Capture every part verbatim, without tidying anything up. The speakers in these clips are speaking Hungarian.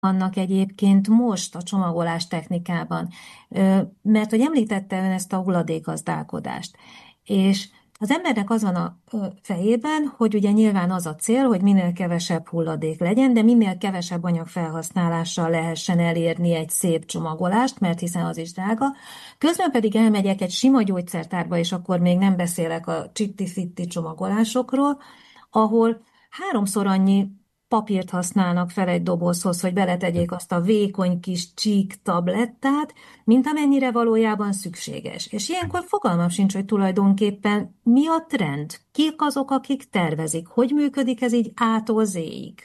vannak egyébként most a csomagolás technikában? Ö, Mert hogy említette ön ezt a hulladékgazdálkodást, és az embernek az van a ö, fejében, hogy ugye nyilván az a cél, hogy minél kevesebb hulladék legyen, de minél kevesebb anyag felhasználással lehessen elérni egy szép csomagolást, mert hiszen az is drága. Közben pedig elmegyek egy sima gyógyszertárba, és akkor még nem beszélek a csitti-fitti csomagolásokról, ahol háromszor annyi papírt használnak fel egy dobozhoz, hogy beletegyék azt a vékony kis csík tablettát, mint amennyire valójában szükséges. És ilyenkor fogalmam sincs, hogy tulajdonképpen mi a trend, kik azok, akik tervezik, hogy működik ez így A-tól Z-ig.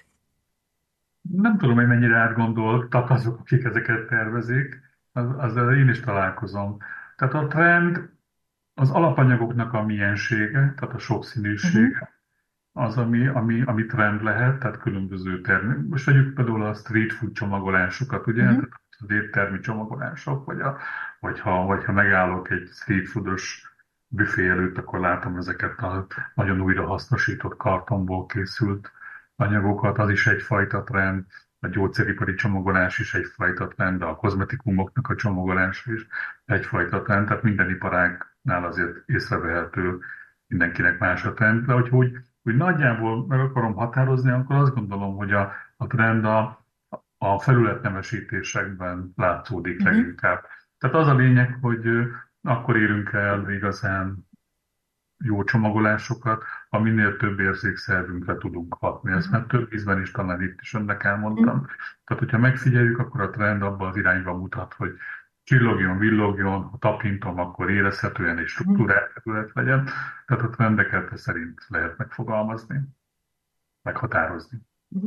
Nem tudom, hogy mennyire átgondoltak azok, akik ezeket tervezik, az, azzal én is találkozom. Tehát a trend az alapanyagoknak a miensége, tehát a Uh-huh, sokszínűsége, az, ami, ami, ami trend lehet, tehát különböző termék. Most vegyük például a street food csomagolásokat, ugye, uh-huh, tehát az éttermi csomagolások, vagy, a, vagy, ha, vagy ha megállok egy street foodos büfé előtt, akkor látom ezeket a nagyon újra hasznosított kartonból készült anyagokat, az is egyfajta trend, a gyógyszeripari csomagolás is egyfajta trend, de a kozmetikumoknak a csomagolása is egyfajta trend, tehát minden iparágnál azért észrevehető, mindenkinek más a trend, de hogy úgy úgy nagyjából meg akarom határozni, akkor azt gondolom, hogy a, a trend a, a felületnemesítésekben látszódik uh-huh, leginkább. Tehát az a lényeg, hogy ö, akkor érünk el igazán jó csomagolásokat, ha minél több érzékszervünkre tudunk hatni. Ezt már több ízben is talán itt is önnek uh-huh, elmondtam. Tehát, hogyha megfigyeljük, akkor a trend abban az irányba mutat, hogy csillogjon, villogjon, ha tapintom, akkor érezhetően és uh-huh. struktúrált terület legyen. Tehát a trendeket e szerint lehet megfogalmazni, meghatározni.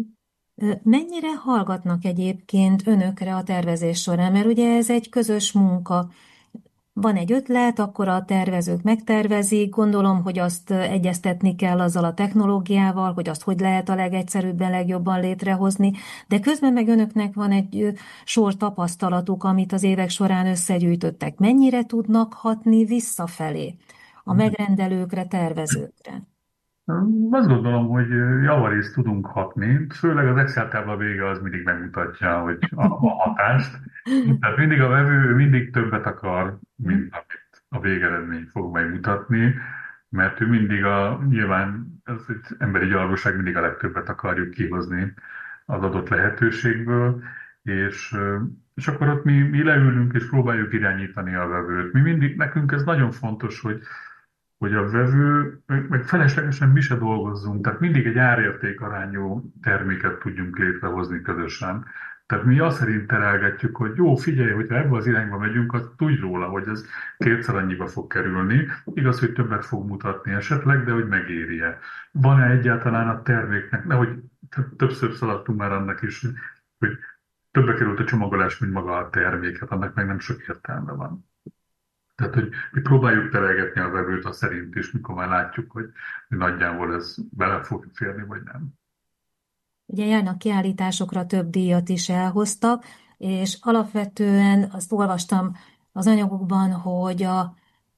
Ö, Mennyire hallgatnak egyébként önökre a tervezés során? Mert ugye ez egy közös munka. Van egy ötlet, akkor a tervezők megtervezik, gondolom, hogy azt egyeztetni kell azzal a technológiával, hogy azt hogy lehet a legegyszerűbben, legjobban létrehozni, de közben meg önöknek van egy ö, sor tapasztalatuk, amit az évek során összegyűjtöttek. Mennyire tudnak hatni visszafelé a megrendelőkre, tervezőkre? Azt gondolom, hogy javarészt tudunk hatni, főleg az Excel tábla vége az mindig megmutatja, hogy a, a hatást. Tehát mindig a vevő mindig többet akar, mint amit a végeredmény fog megmutatni, mert ő mindig a, nyilván ez egy emberi gyalogság, mindig a legtöbbet akarjuk kihozni az adott lehetőségből, és, és akkor ott mi, mi leülünk és próbáljuk irányítani a vevőt. Mi mindig, nekünk ez nagyon fontos, hogy hogy a vevő, meg meg feleslegesen mi se dolgozzunk, tehát mindig egy árérték arányú terméket tudjunk létrehozni közösen. Tehát mi azt szerint terelgetjük, hogy jó, figyelj, hogyha ebbe az irányba megyünk, azt tudj róla, hogy ez kétszer annyiba fog kerülni. Igaz, hogy többet fog mutatni esetleg, de hogy megéri-e. Van-e egyáltalán a terméknek, nehogy többször szaladtunk már annak is, hogy többe került a csomagolás, mint maga a termék, hát annak meg nem sok értelme van. Tehát, hogy mi próbáljuk terelgetni a vevőt a szerint is, mikor már látjuk, hogy nagyjából ez bele fog férni, vagy nem. Ugye járnak kiállításokra, több díjat is elhoztak, és alapvetően azt olvastam az anyagokban, hogy a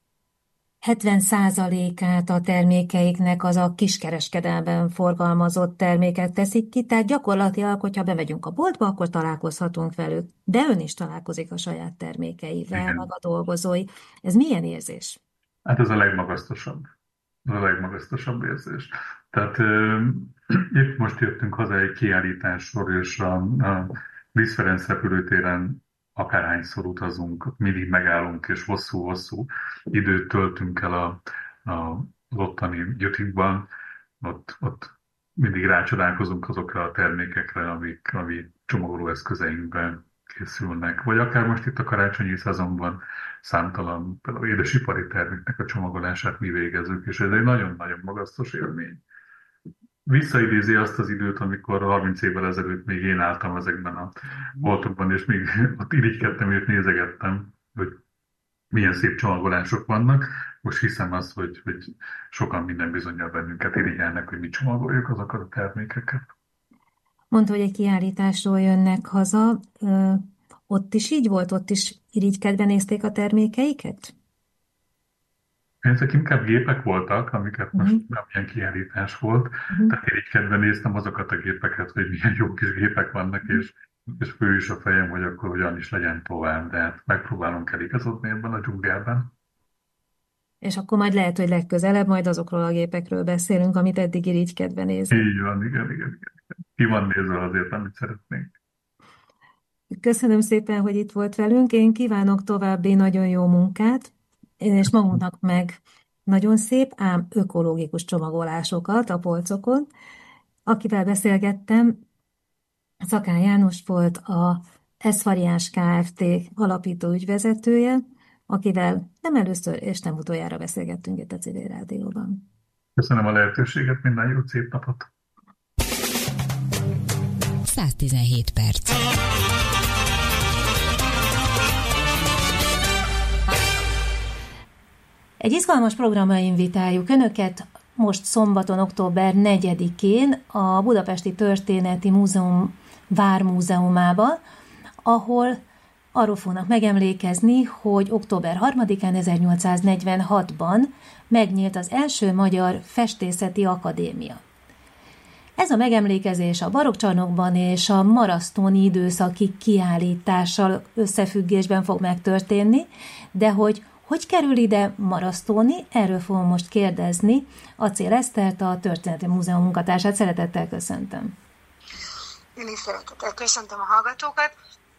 hetven százalékát a termékeiknek az a kiskereskedelben forgalmazott termékek teszik ki, tehát gyakorlatilag, hogyha bemegyünk a boltba, akkor találkozhatunk velük. De ön is találkozik a saját termékeivel, meg Igen. a dolgozói. Ez milyen érzés? Hát ez a legmagasztosabb. Ez a legmagasztosabb érzés. Tehát ö, épp most jöttünk haza egy kiállításról, és a, a Liszt Ferenc repülőtéren akárhányszor utazunk, mindig megállunk, és hosszú-hosszú időt töltünk el a, a, az ottani gyötikban. Ott, ott mindig rácsodálkozunk azokra a termékekre, amik, amik csomagolóeszközeinkben készülnek. Vagy akár most itt a karácsonyi szezonban számtalan például édesipari terméknek a csomagolását mi végezzük, és ez egy nagyon-nagyon magasztos élmény. Visszaidézi azt az időt, amikor harminc évvel ezelőtt még én álltam ezekben a boltokban, és még ott irigykedtem és nézegettem, hogy milyen szép csomagolások vannak. Most hiszem azt, hogy, hogy sokan minden bizonnyal bennünket irigyelnek, hogy mi csomagoljuk azokat a termékeket. Mondta, hogy egy kiállításról jönnek haza. Ö, ott is így volt? Ott is irigykedve nézték a termékeiket? Ezek inkább gépek voltak, amiket most Uh-huh, nem ilyen kiállítás volt. uh-huh, Tehát irigykedve néztem azokat a gépeket, hogy milyen jó kis gépek vannak, és és fő is a fejem, hogy akkor hogyan is legyen tovább, de hát megpróbálunk eligazodni ebben a dzsungelben. És akkor majd lehet, hogy legközelebb majd azokról a gépekről beszélünk, amit eddig irigykedve nézett. Így van, igen, igen, igen. Ki van nézve azért, amit szeretnénk. Köszönöm szépen, hogy itt volt velünk. Én kívánok további nagyon jó munkát, és magunknak meg nagyon szép, ám ökológikus csomagolásokat a polcokon. Akivel beszélgettem, Szakán János volt a Eszfariás Kft. Alapító ügyvezetője, akivel nem először és nem utoljára beszélgettünk itt a Civil Rádióban. Köszönöm a lehetőséget, minden jót, szép napot! száztizenhét perc. Egy izgalmas programra invitáljuk Önöket most szombaton, október negyedikén a Budapesti Történeti Múzeum Vármúzeumába, ahol arról fognak megemlékezni, hogy október harmadikán ezernyolcszáznegyvenhatban megnyílt az első magyar festészeti akadémia. Ez a megemlékezés a barokkcsarnokban és a marasztóni időszaki kiállítással összefüggésben fog megtörténni, de hogy hogy kerül ide Marasztóni, erről fogom most kérdezni Acél Esztert, a Történeti Múzeum munkatársát. Szeretettel köszöntöm. Én is szeretettel köszöntöm a hallgatókat.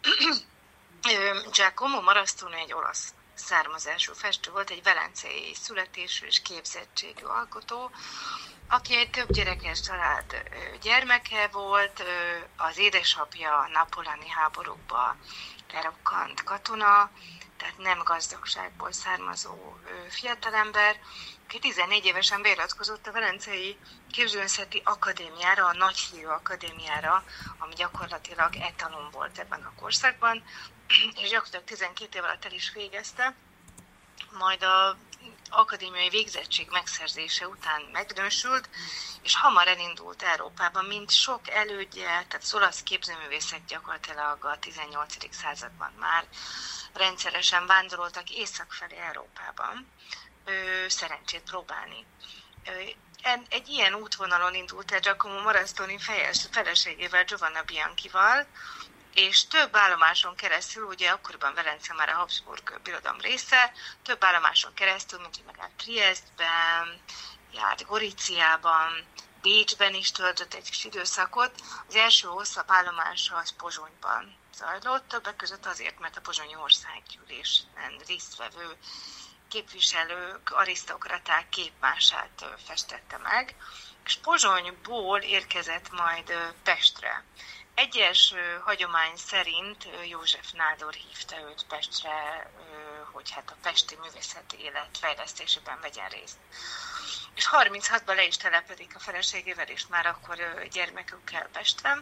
Giacomo Marastoni egy olasz származású festő volt, egy velencei születésű és képzettségű alkotó, aki egy több gyerekes család gyermeke volt. Az édesapja a napolani háborúkba lerokkant katona, tehát nem gazdagságból származó fiatalember, aki tizennégy évesen beiratkozott a Velencei Képzőművészeti Akadémiára, a Nagyhívő Akadémiára, ami gyakorlatilag etalon volt ebben a korszakban, és gyakorlatilag tizenkét év alatt el is végezte, majd a akadémiai végzettség megszerzése után megnősült, és hamar elindult Európában, mint sok elődje, tehát az olasz képzőművészek gyakorlatilag a tizennyolcadik században már rendszeresen vándoroltak észak felé Európában, ö, szerencsét próbálni. Ö, egy ilyen útvonalon indult el Giacomo Marastoni feleségével, Giovanna Bianchival, és több állomáson keresztül, ugye akkoriban Velence már a Habsburg birodalom része, több állomáson keresztül, mint hogy megállt Triestben, járt Gorizziában, Bécsben is töltött egy kis időszakot. Az első hosszabb állomása az Pozsonyban zajlott, többek között azért, mert a Pozsonyi Országgyűlésen résztvevő képviselők, arisztokraták képmását festette meg, és Pozsonyból érkezett majd Pestre. Egyes hagyomány szerint József Nádor hívta őt Pestre, hogy hát a pesti művészeti élet fejlesztésében vegyen részt. És harminchatban le is telepedik a feleségével, és már akkor gyermekükkel Pestre,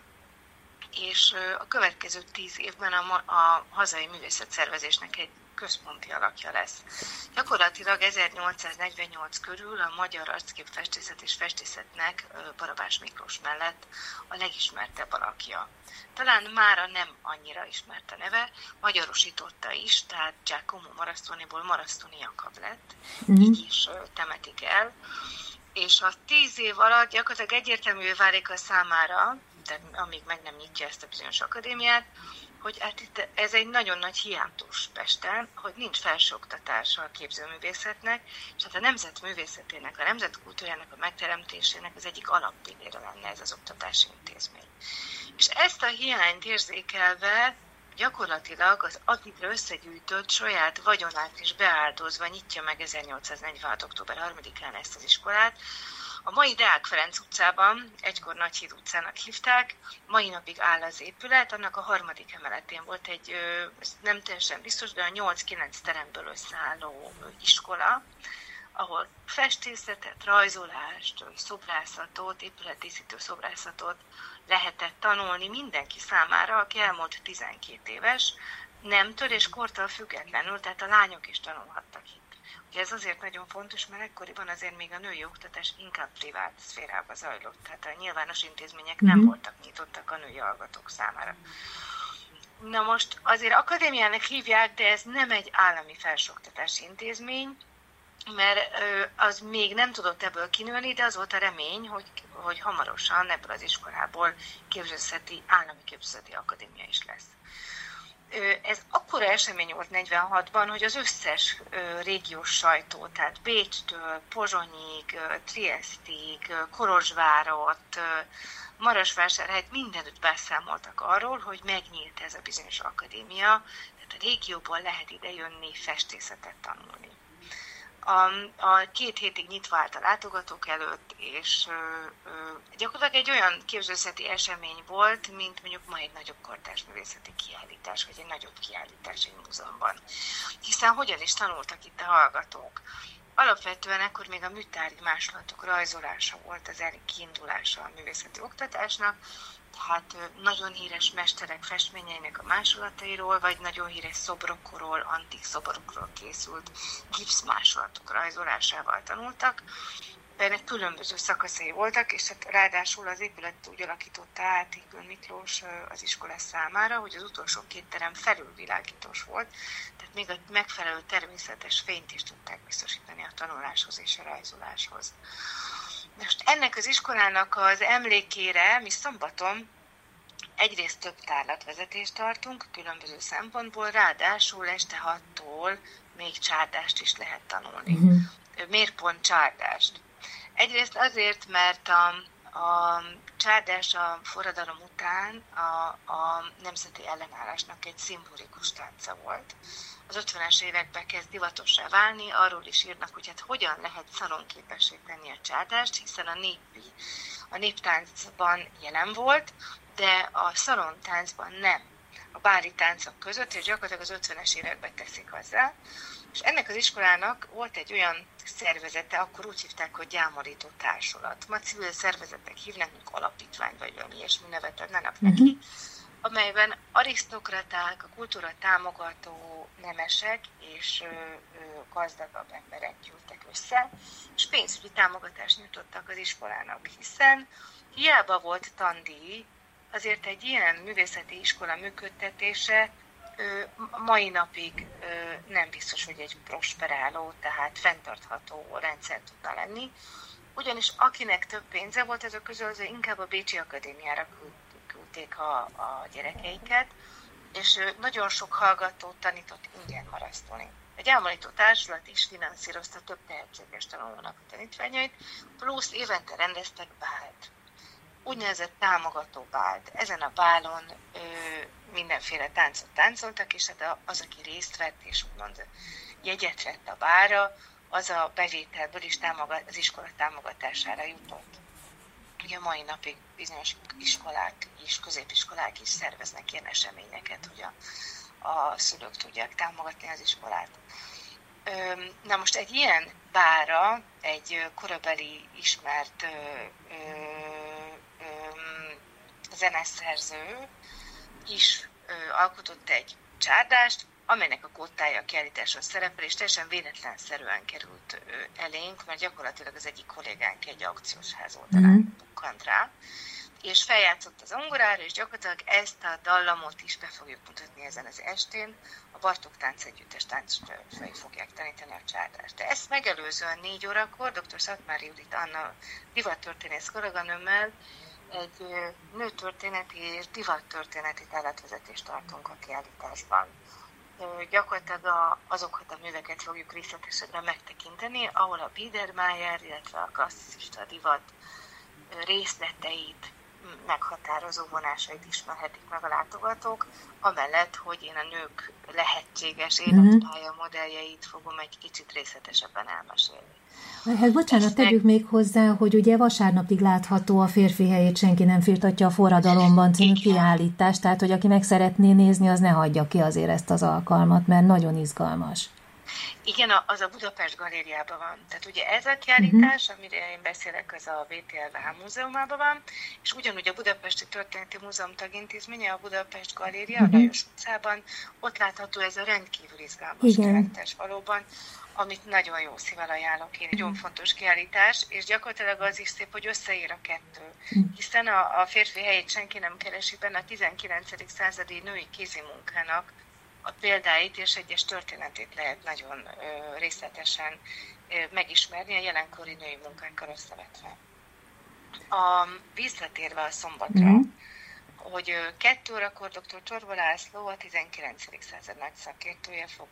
és a következő tíz évben a, a hazai művészetszervezésnek egy központi alakja lesz. Gyakorlatilag ezernyolcszáznegyvennyolc körül a magyar arcképfestészet és festészetnek Barabás Miklós mellett a legismertebb alakja. Talán mára nem annyira ismert a neve, magyarosította is, tehát Giacomo Marastoniból Marastoni Jakab lett, mm. így is temetik el. És a tíz év alatt gyakorlatilag egyértelművé válik a számára, de amíg meg nem nyitja ezt a bizonyos akadémiát, hogy hát itt ez egy nagyon nagy hiátus Pesten, hogy nincs felsőoktatása a képzőművészetnek, és hát a nemzet művészetének, a nemzet kultúrájának a megteremtésének az egyik alappillére lenne ez az oktatási intézmény. És ezt a hiányt érzékelve gyakorlatilag az addigra összegyűjtött saját vagyonát is beáldozva nyitja meg ezernyolcszáznegyvenhat. október harmadikán ezt az iskolát. A mai Deák Ferenc utcában, egykor Nagyhíd utcának hívták, mai napig áll az épület, annak a harmadik emeletén volt egy, nem teljesen biztos, de a nyolc-kilenc teremből összeálló iskola, ahol festészetet, rajzolást, szobrászatot, épületdíszítő szobrászatot lehetett tanulni mindenki számára, aki elmúlt tizenkét éves, nemtől és kortól függetlenül, tehát a lányok is tanulhattak itt. Ugye ez azért nagyon fontos, mert ekkoriban azért még a női oktatás inkább privát szférába zajlott, tehát a nyilvános intézmények nem mm-hmm. voltak nyitottak a női hallgatók számára. Na most azért akadémiának hívják, de ez nem egy állami felsőoktatási intézmény, mert az még nem tudott ebből kinőni, de az volt a remény, hogy, hogy hamarosan ebből az iskolából képzőszeti, állami képzőszeti akadémia is lesz. Ez akkora esemény volt negyvenhatban, hogy az összes régiós sajtó, tehát Bécstől, Pozsonyig, Triesztig, Kolozsvárot, Marosvásárhelyt mindenütt beszámoltak arról, hogy megnyílt ez a bizonyos akadémia, tehát a régióból lehet ide jönni festészetet tanulni. A, a két hétig nyitva állt a látogatók előtt, és ö, ö, gyakorlatilag egy olyan képzőszeti esemény volt, mint mondjuk ma egy nagyobb kortárs művészeti kiállítás, vagy egy nagyobb kiállítás egy múzeumban. Hiszen hogyan is tanultak itt a hallgatók? Alapvetően ekkor még a műtárgyi másolatok rajzolása volt az kiindulása a művészeti oktatásnak, tehát nagyon híres mesterek festményeinek a másolatairól, vagy nagyon híres szobrokról, antik szobrokról készült gipszmásolatok rajzolásával tanultak. Ennek különböző szakaszai voltak, és hát ráadásul az épület úgy alakította át Égön Miklós az iskola számára, hogy az utolsó két terem felülvilágítós volt, tehát még a megfelelő természetes fényt is tudták biztosítani a tanuláshoz és a rajzoláshoz. Most ennek az iskolának az emlékére mi szombaton egyrészt több tárlatvezetést tartunk, különböző szempontból, ráadásul este hattól még csárdást is lehet tanulni. Uh-huh. Miért pont csárdást? Egyrészt azért, mert a, a csárdás a forradalom után a, a nemzeti ellenállásnak egy szimbolikus tánca volt. Az ötvenes években kezd divatossá válni, arról is írnak, hogy hát hogyan lehet szalonképessé tenni a csárdást, hiszen a, népi, a néptáncban jelen volt, de a szalontáncban nem. A báli táncok között, és gyakorlatilag az ötvenes években teszik hozzá. És ennek az iskolának volt egy olyan szervezete, akkor úgy hívták, hogy gyámolító társulat. Ma civil szervezetek hívnak, mint alapítvány, vagy valami ilyesmi nevet adnának neki, uh-huh. amelyben arisztokraták, a kultúra támogató nemesek és ö, ö, gazdagabb emberek gyűltek össze, és pénzügyi támogatást nyújtottak az iskolának, hiszen hiába volt tandíj, azért egy ilyen művészeti iskola működtetése ö, mai napig ö, nem biztos, hogy egy prosperáló, tehát fenntartható rendszer tudna lenni, ugyanis akinek több pénze volt, ezek közül az inkább a Bécsi Akadémiára küldték a, a gyerekeiket, és nagyon sok hallgatót tanított ingyen marasztani. A gyámolító társulat is finanszírozta több tehetséges tanulónak a tanítványait, plusz évente rendeztek bált. Úgynevezett támogató bált. Ezen a bálon ö, mindenféle táncot táncoltak, és hát az, aki részt vett, és úgymond jegyet vett a bálra, az a bevételből is támogat, az iskola támogatására jutott. Ugye mai napig bizonyos iskolák is, középiskolák is szerveznek ilyen eseményeket, hogy a, a szülők tudják támogatni az iskolát. Na most egy ilyen bálra egy korabeli ismert ö, ö, ö, zeneszerző is ö, alkotott egy csárdást, amelynek a kottája a kiállításon szerepel, és teljesen véletlenszerűen került elénk, mert gyakorlatilag az egyik kollégánk egy aukciós ház oldalán mm. bukkant rá, és feljátszott az zongorára, és gyakorlatilag ezt a dallamot is be fogjuk mutatni ezen az estén. A Bartók Táncegyüttes táncosai fogják tanítani a csárdást. De ezt megelőzően négy órakor dr. Szatmári Judit Anna divattörténész kolléganőmmel egy nőtörténeti és divattörténeti tárlatvezetést tartunk a kiállításban. Gyakorlatilag a, azokat a műveket fogjuk részletesebben megtekinteni, ahol a Biedermeier, illetve a klasszicista divat részleteit, meghatározó vonásait ismerhetik meg a látogatók, amellett, hogy én a nők lehetséges életpálya modelljeit fogom egy kicsit részletesebben elmesélni. Hát bocsánat, tegyük még hozzá, hogy ugye vasárnapig látható a Férfi helyét senki nem firtatja a forradalomban című kiállítás, tehát hogy aki meg szeretné nézni, az ne hagyja ki azért ezt az alkalmat, mert nagyon izgalmas. Igen, az a Budapest Galériában van. Tehát ugye ez a kiállítás, uh-huh. amire én beszélek, az a vé té el vé há múzeumában van, és ugyanúgy a Budapesti Történeti Múzeum tagintézménye, a Budapest Galéria, uh-huh. a Lajos utcában, ott látható ez a rendkívül izgalmas kiállítás valóban, amit nagyon jó szívvel ajánlok én. Nagyon fontos kiállítás, és gyakorlatilag az is szép, hogy összeér a kettő. Hiszen a, a férfi helyét senki nem keresi benne, a tizenkilencedik századi női kézimunkának a példáit és egyes történetét lehet nagyon részletesen megismerni a jelenkori női munkákkal összevetve. A visszatérve a szombatra, mm-hmm. hogy kettő órakor dr. Csorba László, a tizenkilencedik század nagy szakértője fog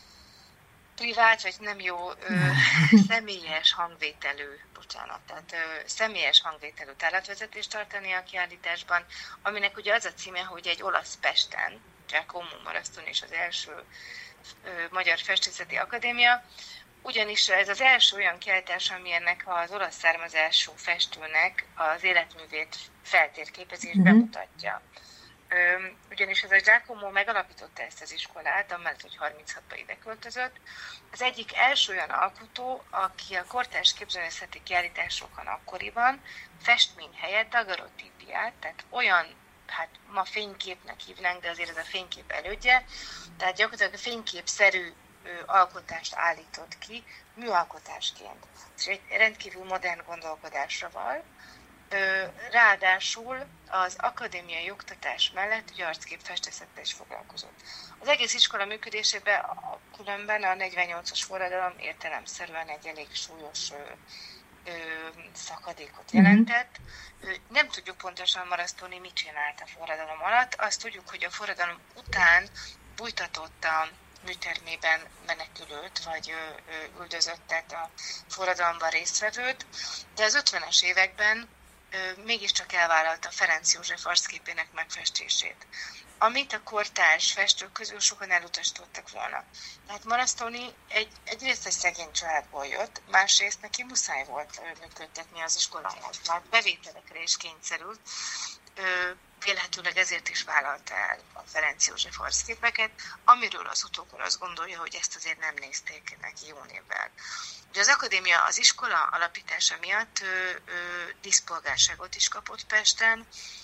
privát, vagy nem jó, ö, személyes hangvételű, bocsánat, tehát ö, személyes hangvételű tárlatvezetést tartani a kiállításban, aminek ugye az a címe, hogy egy olasz Pesten, Giacomo Maraston és az első ö, Magyar Festészeti Akadémia, ugyanis ez az első olyan kiállítás, ami ennek az olasz származású festőnek az életművét feltérképezi és Mm-hmm. bemutatja. Ugyanis ez a Giacomo megalapította ezt az iskolát, amellett, hogy harminchatban ide költözött. Az egyik első olyan alkotó, aki a kortárs képzőművészeti kiállításokon akkoriban festmény helyett daguerreotípiát, tehát olyan, hát ma fényképnek hívnánk, de azért ez a fénykép elődje, tehát gyakorlatilag fényképszerű alkotást állított ki műalkotásként. És egy rendkívül modern gondolkodásra val. Ráadásul az akadémiai oktatás mellett ugye arcképfestészettel is foglalkozott. Az egész iskola működésében különben a negyvennyolcas forradalom értelemszerűen egy elég súlyos ö, ö, szakadékot jelentett. Mm-hmm. Nem tudjuk pontosan Marastoni mit csinált a forradalom alatt, azt tudjuk, hogy a forradalom után bújtatott a műtermében menekülőt, vagy ö, ö, üldözöttet, a forradalomban résztvevőt, de az ötvenes években ö, mégiscsak elvállalta Ferenc József arcképének megfestését, amit a kortárs festők közül sokan elutasítottak volna. Tehát Marastoni egy, egyrészt egy szegény családból jött, másrészt neki muszáj volt működtetni az iskoláját, mert bevételekre is kényszerült, ö, Vélhetőleg ezért is vállalta el a Ferenc József arcképeket, amiről az utókor azt gondolja, hogy ezt azért nem nézték neki jó névvel. Ugye az akadémia az iskola alapítása miatt ö, ö, díszpolgárságot is kapott Pesten,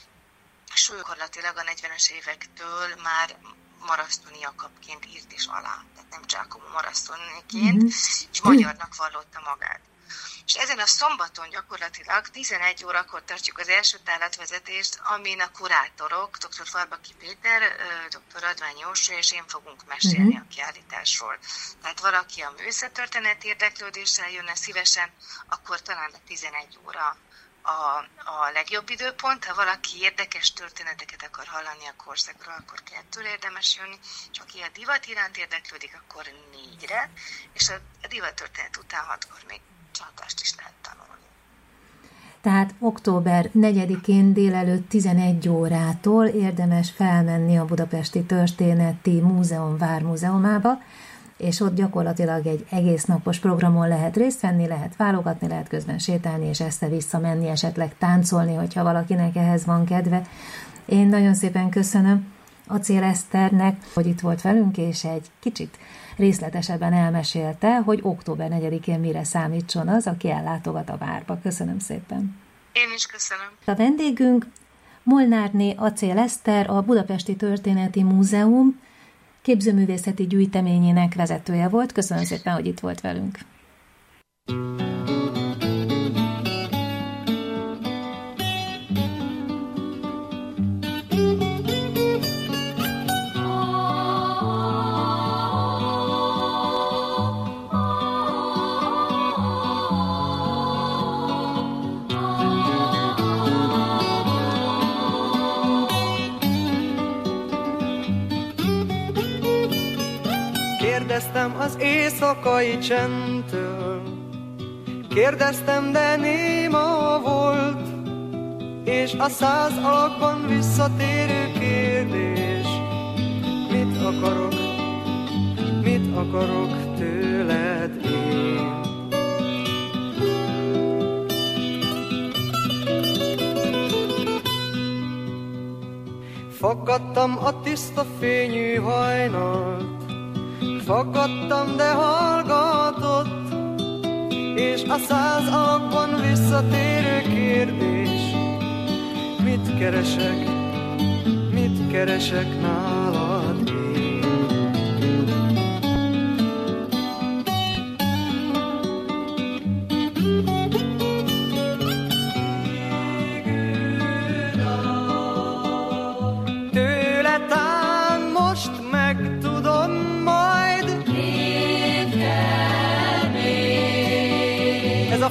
és gyakorlatilag a negyvenes évektől már Marastoni Jakabként írt is alá, tehát nem Giacomo Marastoniként, mm-hmm. és magyarnak vallotta magát. És ezen a szombaton gyakorlatilag tizenegy órakor tartjuk az első tárlatvezetést, amin a kurátorok, dr. Farbaki Péter, dr. Radvány József és én fogunk mesélni mm-hmm. a kiállításról. Tehát valaki a művészettörténet érdeklődéssel jönne szívesen, akkor talán a tizenegy óra a, a legjobb időpont. Ha valaki érdekes történeteket akar hallani a korszakról, akkor kettőre érdemes jönni, és aki a divat iránt érdeklődik, akkor négyre, és a, a divattörténet után hatkor még csatást is lehet tanulni. Tehát október negyedikén délelőtt tizenegy órától érdemes felmenni a Budapesti Történeti Múzeum Vármúzeumába, és ott gyakorlatilag egy egész napos programon lehet részt venni, lehet válogatni, lehet közben sétálni, és össze-vissza menni, esetleg táncolni, hogyha valakinek ehhez van kedve. Én nagyon szépen köszönöm Acél Eszternek, hogy itt volt velünk, és egy kicsit részletesebben elmesélte, hogy október negyedikén mire számítson az, aki ellátogat a várba. Köszönöm szépen. Én is köszönöm. A vendégünk Molnárné Acél Eszter, a Budapesti Történeti Múzeum képzőművészeti gyűjteményének vezetője volt. Köszönöm szépen, hogy itt volt velünk. Kérdeztem az éjszakai csendtől, kérdeztem, de néma volt, és a száz alakban visszatérő kérdés: mit akarok, mit akarok tőled én? Fogadtam a tiszta fényű hajnalt, fogadtam, de hallgatott, és a száz alakban visszatérő kérdés: mit keresek, mit keresek nálad én? Tőle tán most megtudom,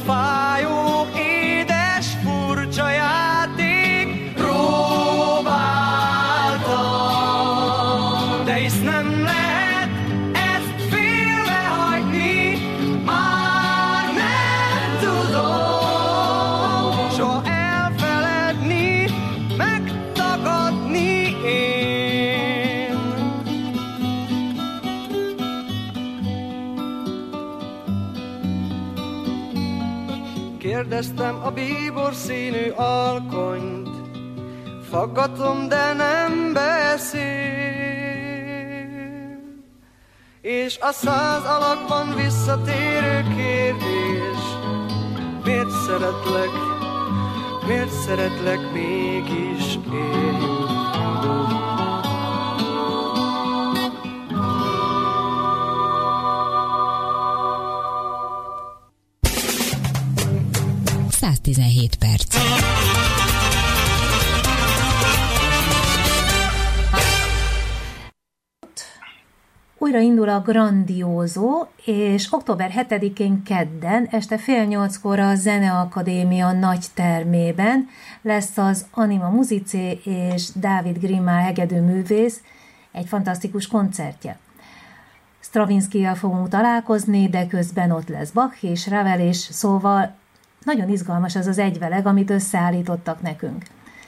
fájó, édes, furcsa játék. Próbáltam, de hisz nem lehet ezt félrehagyni. Már nem tudom soha elfeledni, megtagadni én. Kérdeztem a bíbor színű alkonyt, faggatom, de nem beszél. És a száz alakban visszatérő kérdés: miért szeretlek, miért szeretlek mégis én? száztizenhét perc. Újra indul a Grandioso, és október hetedikén kedden este fél nyolckor a Zeneakadémia nagy termében lesz az Anima Musicae és Dávid Grimál hegedűművész egy fantasztikus koncertje. Stravinskijjal fogunk találkozni, de közben ott lesz Bach és Ravel, és szóval nagyon izgalmas az az egyveleg, amit összeállítottak nekünk.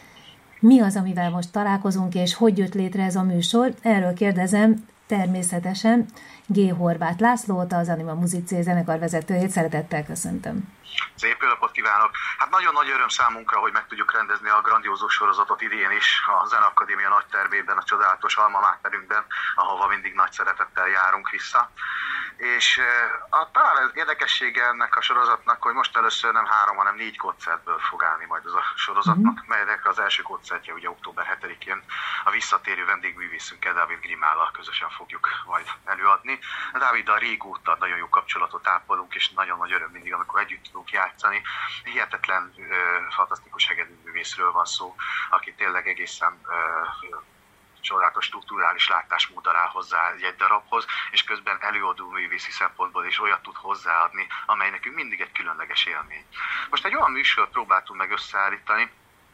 Mi az, amivel most találkozunk, és hogy jött létre ez a műsor? Erről kérdezem természetesen G. Horváth Lászlót, az Anima Musicae zenekar vezetőjét. Szeretettel köszöntöm. Szép jó napot kívánok! Hát nagyon nagy öröm számunkra, hogy meg tudjuk rendezni a Grandioso sorozatot idén is a Zeneakadémia nagy termében, a csodálatos Alma Materünkben, ahova mindig nagy szeretettel járunk vissza. És a, talán az érdekessége ennek a sorozatnak, hogy most először nem három, hanem négy koncertből fog állni majd az a sorozatnak, mm-hmm. melynek az első koncertje ugye október hetedikén a visszatérő vendégművészünkkel, Dávid Grimállal közösen fogjuk majd előadni. Dáviddal régóta nagyon jó kapcsolatot ápolunk, és nagyon nagy öröm mindig, amikor együtt tudunk játszani. Hihetetlen, ö, fantasztikus hegedűművészről van szó, aki tényleg egészen ö, csodálatos strukturális látásmóddal áll hozzá egy darabhoz, és közben előadó művészi szempontból is olyat tud hozzáadni, amely nekünk mindig egy különleges élmény. Most egy olyan műsort próbáltunk meg összeállítani,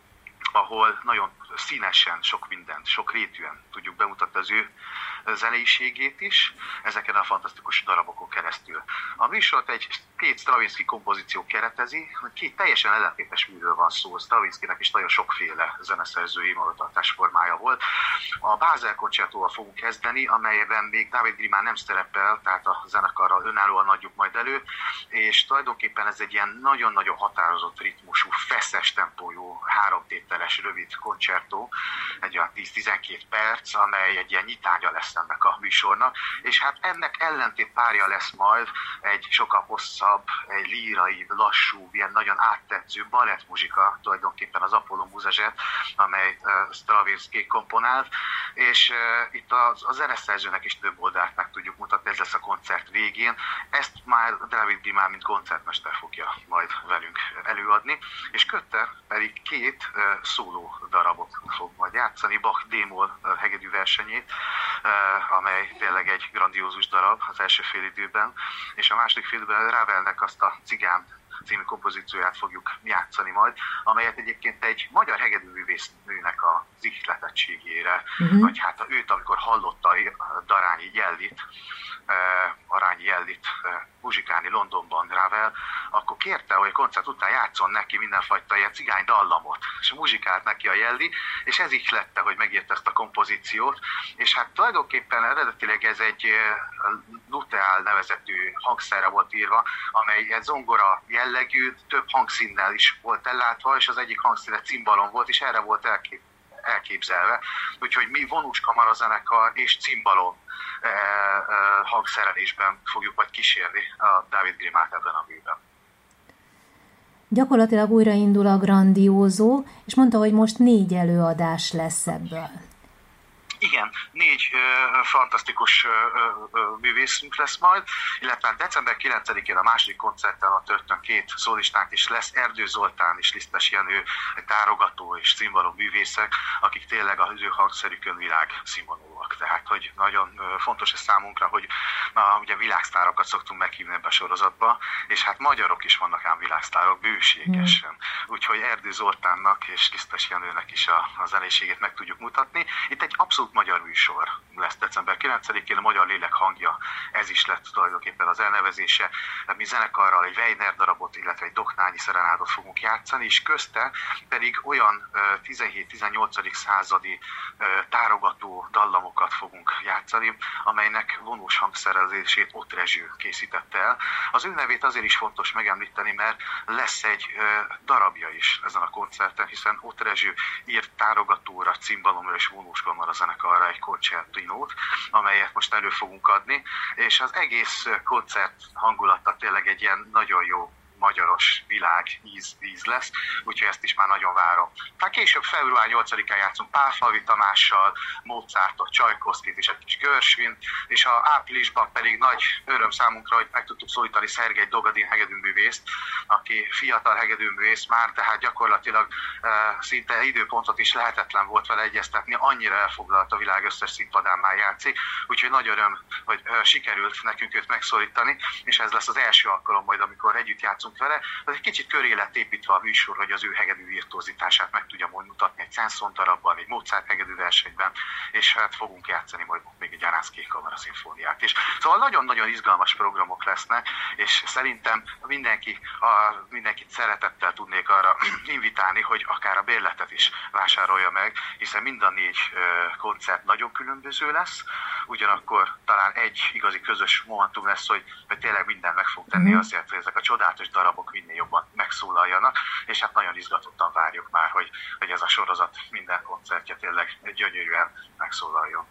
ahol nagyon színesen, sok mindent, sok rétűen tudjuk bemutatni az ő zeneiségét is, ezeken a fantasztikus darabokon keresztül. A műsort egy két Stravinsky kompozíció keretezi, két teljesen ellentétes műről van szó. Stravinskynek is nagyon sokféle zeneszerzői magatartás formája volt. A Bázel koncertóval fogunk kezdeni, amelyben még Dávid Grimál nem szerepel, tehát a zenekarral önállóan adjuk majd elő, és tulajdonképpen ez egy ilyen nagyon-nagyon határozott ritmusú, feszes tempójú, háromtételes, rövid koncertó, egy olyan tíz-tizenkét perc, amely egy ilyen nyitánya lesz ennek a műsornak, és hát ennek ellentét párja lesz majd egy sokkal hosszabb, egy lírai, lassú, ilyen nagyon áttetsző balettmuzsika, tulajdonképpen az Apollo Muzsezset, amely uh, Stravinsky komponált, és uh, itt a, a zeneszerzőnek is több oldalt meg tudjuk mutatni, ez lesz a koncert végén. Ezt már Dávid Grimál, mint koncertmester fogja majd velünk előadni, és Kötter pedig két uh, szóló darabot fog majd játszani, Bach D-moll uh, hegedű versenyét, uh, amely tényleg egy grandiózus darab az első fél időben, és a második fél időben Ravelnek azt a Cigán című kompozícióját fogjuk játszani majd, amelyet egyébként egy magyar hegedűművésznőnek az ihletettségére, uh-huh. vagy hát őt, amikor hallotta Darányi Jellit, Arányi Jellit muzsikálni Londonban Ravel, akkor kérte, hogy a koncert után játszon neki mindenfajta ilyen cigány dallamot, és muzsikált neki a Jelli, és ez ihlette, hogy megírta ezt a kompozíciót, és hát tulajdonképpen eredetileg ez egy luteál nevezetű hangszerre volt írva, amely egy zongora jellegű, több hangszínnel is volt ellátva, és az egyik hangszín egy cimbalom volt, és erre volt elkép, elképzelve. Úgyhogy mi vonós kamarazenekar és cimbalom eh, eh, hangszerelésben fogjuk majd kísérni a Dávid Grimát ebben a műben. Gyakorlatilag újraindul a Grandioso, és mondta, hogy most négy előadás lesz ebből. Igen, négy ö, fantasztikus ö, ö, művészünk lesz majd, illetve december kilencedikén a második koncerten a történ két szólistánk is lesz, Erdő Zoltán és Lisztes Jenő, tárogató és cimbalom művészek, akik tényleg az ő hangszerükön világ színvonalúak. Tehát, hogy nagyon fontos ez számunkra, hogy na, ugye világsztárokat szoktunk meghívni ebbe a sorozatba, és hát magyarok is vannak ám világsztárok, bőségesen. Mm. Úgyhogy Erdő Zoltánnak és Lisztes Jenőnek is a, a zenéségét meg tudjuk mutatni. Itt egy abszolút magyar műsor lesz december kilencedikén, a Magyar Lélek hangja, ez is lett tulajdonképpen az elnevezése. Mi zenekarral egy Weiner darabot, illetve egy Doknányi szerenádot fogunk játszani, és közte pedig olyan tizenhét-tizennyolcadik századi tárogató dallamokat fogunk játszani, amelynek vonós hangszerelését Ott Rezső készítette el. Az ő nevét azért is fontos megemlíteni, mert lesz egy darabja is ezen a koncerten, hiszen Ott Rezső írt tárogatóra, cimbalomra és vonós kamara zenekarra egy koncertinót, amelyet most elő fogunk adni, és az egész koncert hangulata tényleg egy ilyen nagyon jó magyaros világ íz, íz lesz, úgyhogy ezt is már nagyon várom. Tehát később február nyolcadikán játszunk Pálfalvi Tamással, Mozartot, Csajkovszkit és egy kis Görsvint, és a áprilisban pedig nagy öröm számunkra, hogy meg tudtuk szólítani Szergej Dogadin hegedűművészt, aki fiatal hegedűművész már, tehát gyakorlatilag uh, szinte időpontot is lehetetlen volt vele egyeztetni, annyira elfoglalt a világ összes színpadán már játszik, úgyhogy nagy öröm, hogy uh, sikerült nekünk őt megszólítani, és ez lesz az első alkalom majd, amikor együtt játszunk vele. Az egy kicsit köré lett építve a műsor, hogy az ő hegedű virtuozitását meg tudja majd mutatni egy Sanson darabban, egy Mozart hegedű versenyben, és hát fogunk játszani majd még egy Aránszky Kamara szimfóniát is. Szóval nagyon-nagyon izgalmas programok lesznek, és szerintem mindenki, a, mindenkit szeretettel tudnék arra invitálni, hogy akár a bérletet is vásárolja meg, hiszen mind a négy koncert nagyon különböző lesz, ugyanakkor talán egy igazi közös momentum lesz, hogy, hogy tényleg minden meg fog tenni azért, hogy ezek a csodálatos darabok minél jobban megszólaljanak, és hát nagyon izgatottan várjuk már, hogy, hogy ez a sorozat minden koncertje tényleg gyönyörűen megszólaljon.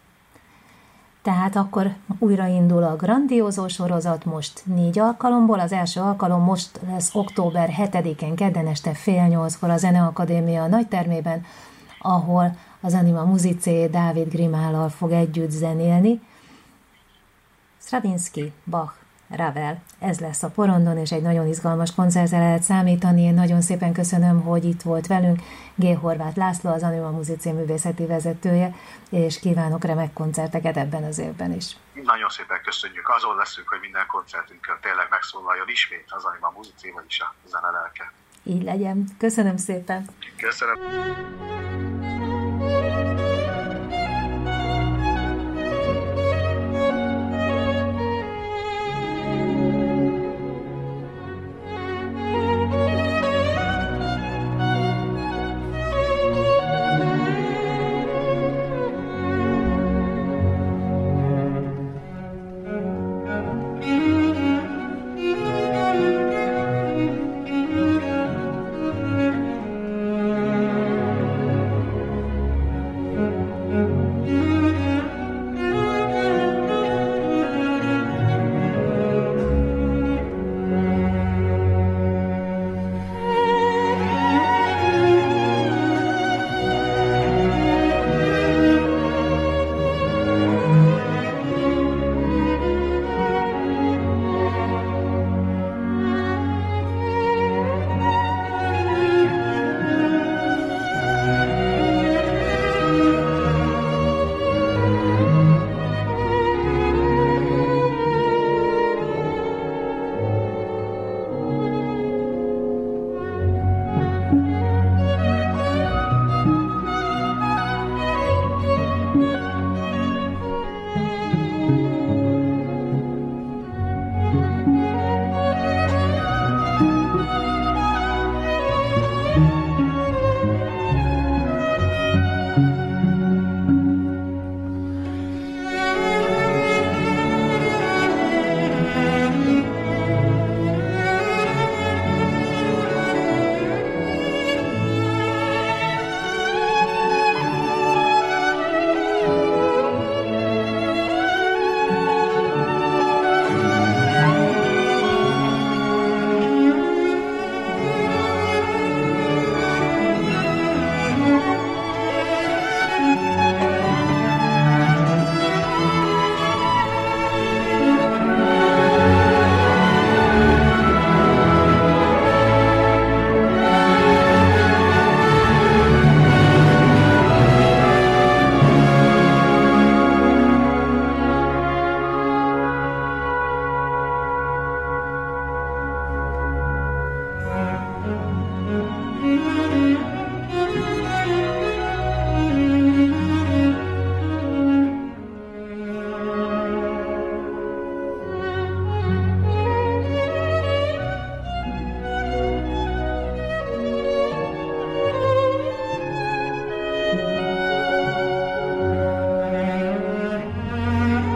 Tehát akkor újraindul a Grandiózó sorozat most négy alkalomból. Az első alkalom most lesz október hetedikén, kedden este fél nyolckor a Zeneakadémia nagytermében, ahol az Anima Musicé Dávid Grimállal fog együtt zenélni. Stravinsky, Bach, Ravel, ez lesz a porondon, és egy nagyon izgalmas koncertre lehet számítani. Én nagyon szépen köszönöm, hogy itt volt velünk G. Horváth László, az Anima Musicé művészeti vezetője, és kívánok remek koncerteket ebben az évben is. Nagyon szépen köszönjük. Azon leszünk, hogy minden koncertünkön tényleg megszólaljon ismét az Anima Musicé, vagyis a zenelelke. Így legyen. Köszönöm szépen. Köszönöm.